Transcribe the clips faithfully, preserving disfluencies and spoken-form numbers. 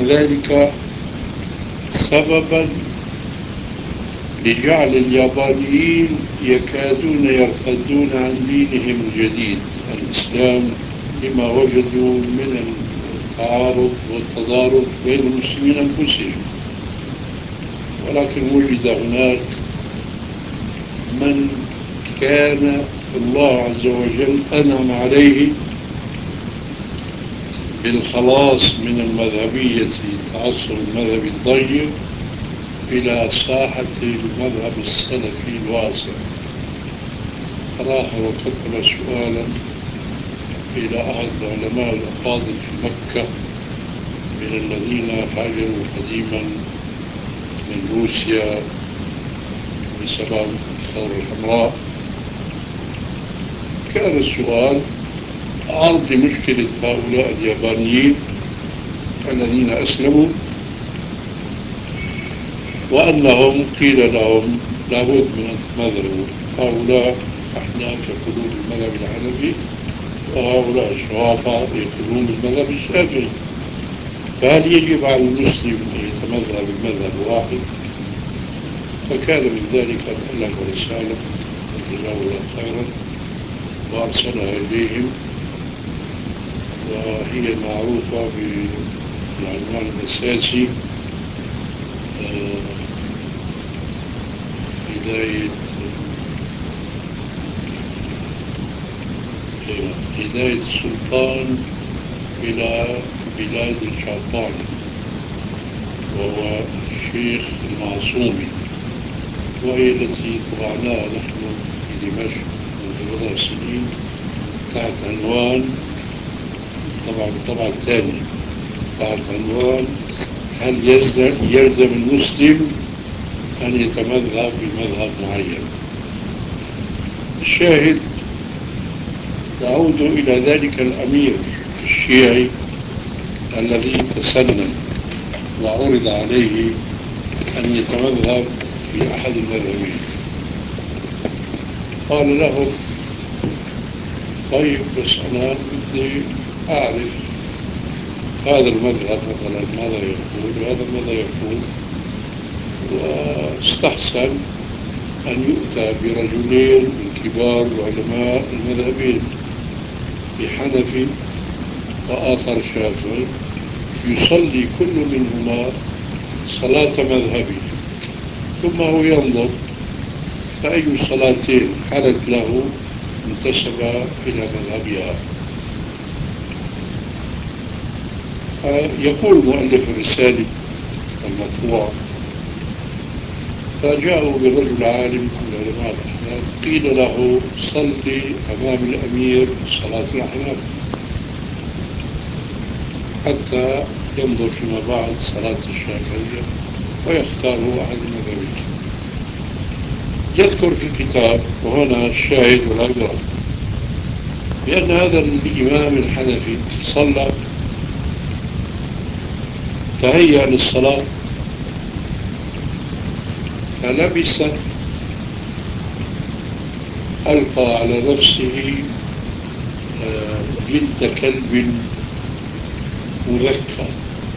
ذلك سببا لجعل اليابانيين يكادون يرتدون عن دينهم الجديد الإسلام، لما وجدوا من التعارض والتضارب بين المسلمين أنفسهم. ولكن وجد هناك من كان الله عز وجل أنعم عليه بالخلاص من المذهبية، التعصب المذهبي الضيق، إلى ساحة المذهب السلفي الواسع. راح وكتب سؤالا إلى أحد علماء الأفاضل في مكة من الذين هاجروا قديما من روسيا بسبب الثورة الحمراء. كان السؤال عرض مشكلة هؤلاء اليابانيين الذين أسلموا، وأنهم قيل لهم لابد من أن تمذهبوا، هؤلاء أحناف يقولون بالمذهب الحنفي وهؤلاء الشوافع يقولون بالمذهب الشافعي، فهل يجب على المسلم أن يتمذهب بمذهب واحد؟ فكان من ذلك أن ألف رسالة جزاه الله خيرا وأرسلها إليهم، وهي معروفة بالعنوان الأساسي هداية هداية السلطان إلى بلاد الشيطان، وهو الشيخ المعصومي، وهي التي طبعناها نحن في دمشق منذ بضع سنين تحت عنوان، طبعا الطبعة الثانية تحت عنوان هل يلزم, يلزم المسلم أن يتمذهب بمذهب معين. الشاهد يعود إلى ذلك الأمير الشيعي الذي تسنن وعرض عليه أن يتمذهب في أحد المذهبين. قال له طيب بس أنا بدي أعرف هذا المذهب مثلا ماذا يقول وهذا ماذا يقول، واستحسن أن يؤتى برجلين من كبار علماء المذهبين، بحنفي وآخر شافعي، يصلي كل منهما صلاة مذهبي، ثم هو ينظر فأي الصلاتين حدث له انتسب إلى مذهبها. يقول مؤلف الرسالة المطبوعة فجاءوا برجل عالم من علماء الأحناف، قيل له صلي أمام الأمير صلاة الأحناف حتى ينظر فيما بعد صلاة الشافعية ويختار أحد المذاهبين. يذكر في الكتاب، وهنا الشاهد والعبرة، بأن هذا الإمام الحنفي صلى تهيأ للصلاة فلبس، ألقى على نفسه جلد كلب مذكى.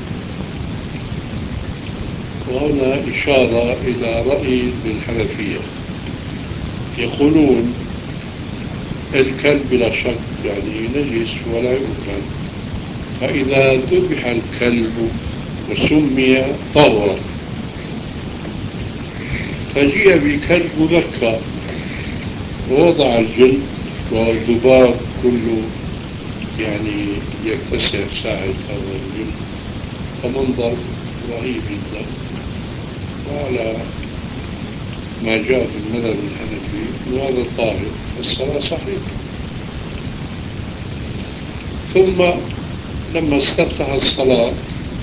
وهنا إشارة إلى رأي للحنفية، يقولون الكلب بلا شك يعني نجس ولا يؤكل، فإذا ذبح الكلب وسمي طهرا فجيء بكلب مذكى ووضع الجلد والذباب كله يعني يكتسع ساعة هذا الجلد، فمنظر رهيب جدا. وعلى ما جاء في المذهب الحنفي وهذا طاهر فالصلاة صحيحة. ثم لما استفتح الصلاة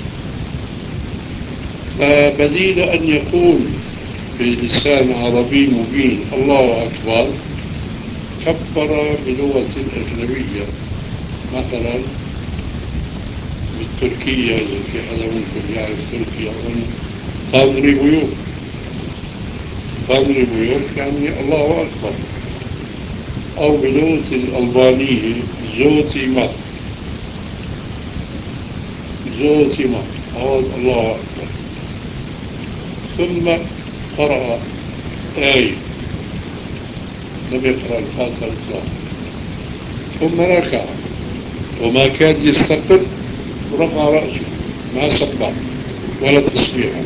فبديل أن يقول بلسان عربي مبين الله أكبر كبر بلغة أجنبية، مثلا بالتركية إذا في حدا منكم يعرف تركيا أظن تانري بيوك، تانري بيوك يعني الله أكبر، أو بلغة الألبانية زوتي ماث، زوتي ماث قال الله أكبر، ثم قرأ آية، لم يقرأ الفاتحة إطلاقا، ثم ركع وما كاد يستقل ورفع رأسه، ما سبح ولا تسبيحا،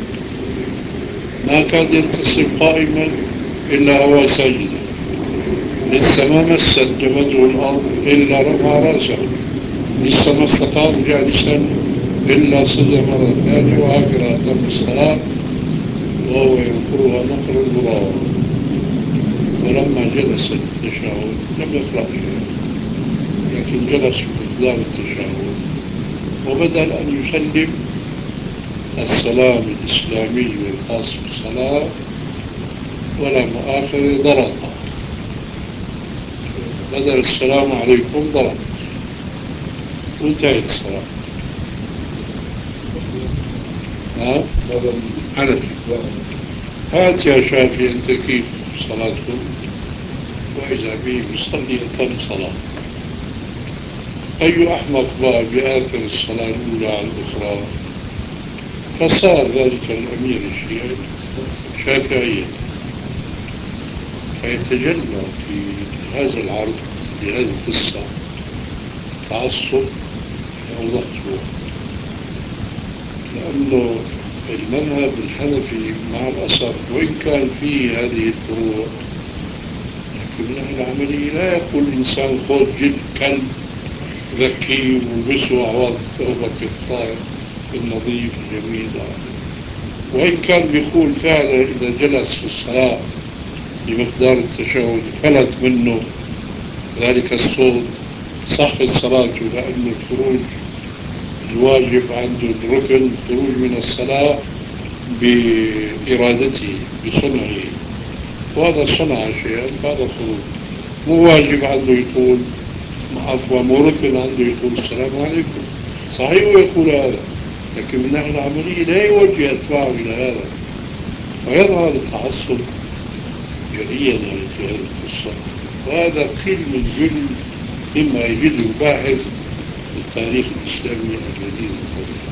ما كاد ينتصب قائما إلا هو ساجدا، لسه ما مست جبهته الأرض إلا رفع رأسه، لسه ما استقام جالسا إلا صلى مرة ثانية، وهكذا أتم الصلاة وهو ينقرها نقر الغراب. ولما جلس للتشهد لم يقرأ شيئا، لكن جلس بمقدار التشهد وبدل أن يسلم السلام الإسلامي الخاص بالصلاة ولا مؤاخذة ضرطها، بدل السلام عليكم ضرط، وانتهت الصلاة. ها؟ حنفي. هات يا شافي أنت كيف صلاتكم؟ وإذا به يصلي أتم صلاة. أي أحمق بقى بآخر الصلاة الأولى على الأخرى، فصار ذلك الأمير الشيعي شافعيا، فيتجلى في هذا العرض لهذه القصة تعصب أوضح صورة، لأنه المذهب الحنفي مع الأسف وإن كان فيه هذه الفروع، لكن من أهل العملية لا يقول الإنسان خذ جلد كلب ذكي والبسه عوض ثوبك الطاهر النظيف الجميل، وإن كان بيقول فعلا إذا جلس في الصلاة بمقدار التشهد فلت منه ذلك الصوت صح صلاته، لأن الخروج الواجب عنده الركن الخروج من الصلاة بإرادته بصنعه، وهذا صنع شيئا فهذا خروج، مو واجب عنده يقول، عفوا مو ركن عنده يقول السلام عليكم. صحيح يقول هذا، لكن من الناحية العملية لا يوجه أتباعه إلى هذا، فيظهر التعصب جليا يعني في هذه القصة. وهذا قيل من جل مما يجد الباحث التاريخ الإسلامي الجديد الطويل.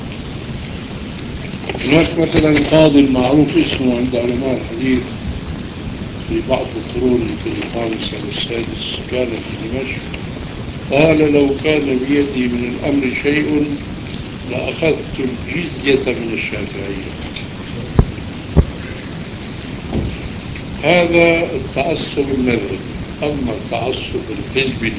هناك مثلا قاضي معروف اسمه عند علماء الحديث في بعض القرون يمكن الخامس أو السادس، كان في دمشق، قال لو كان بيدي من الأمر شيء لأخذت الجزية من الشافعية. هذا التعصب المذهبي. أما التعصب الحزبي